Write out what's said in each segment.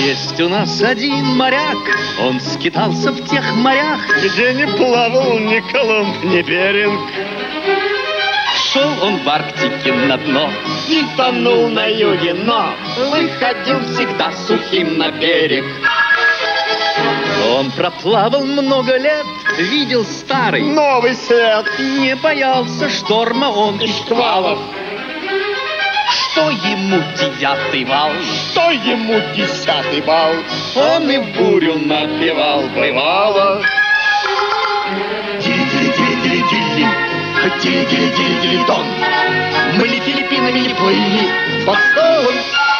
Есть у нас один моряк, он скитался в тех морях, где не плавал ни Колумб, ни Беринг. Шел он в Арктике на дно И тонул на юге, но выходил всегда сухим на берег. Он проплавал много лет, видел старый новый свет, не боялся шторма он и шквалов. Что ему 9-й вал, что ему 10-й бал, он и в бурю напевал, бывало. Тили-тили-тили-тили, тили-тили-тили-тили-тон. Мы ли Филиппинами не плыли под столом?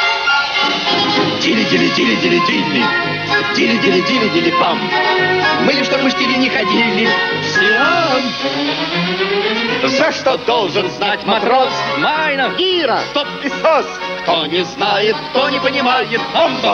Тили-тили-тили-тили-тили, тили-тили-тили-тили-пам. Мы ли в штормы-штили не ходили? Сиам. За что должен знать матрос Майнов, Гира, стоп и сос. Кто не знает, кто не понимает, бомба.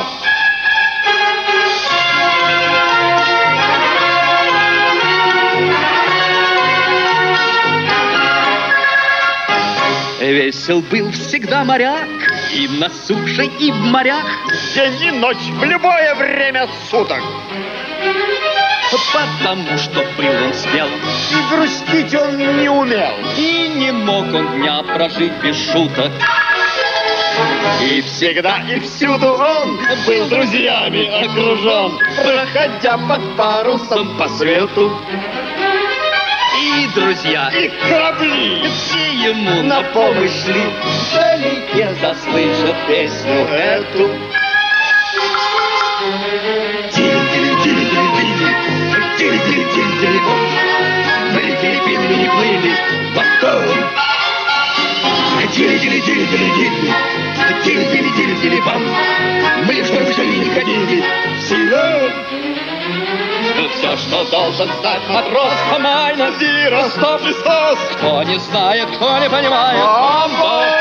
Весел был всегда моряк, и на суше, и в морях. День и ночь, в любое время суток. Потому что был он смел, И грустить он не умел. и не мог он дня прожить без шуток. И Всегда и всюду он был друзьями окружен, проходя под парусом по свету, и друзья, и корабли все ему на помощь шли, вдалеке заслышат песню эту. Тили-тили-тили-тили-тили, тили-тили-тили-тили-бом. Мы ли Филиппинами не плыли потом? Тили-тили-тили-тили-тили, тили-тили-тили-тили-бам. Мы ли в штормы-штили не ходили? Силен, Все, что должен знать матрос Майнов, Гира, стоп, и сос. кто не знает, кто не понимает, Бомба!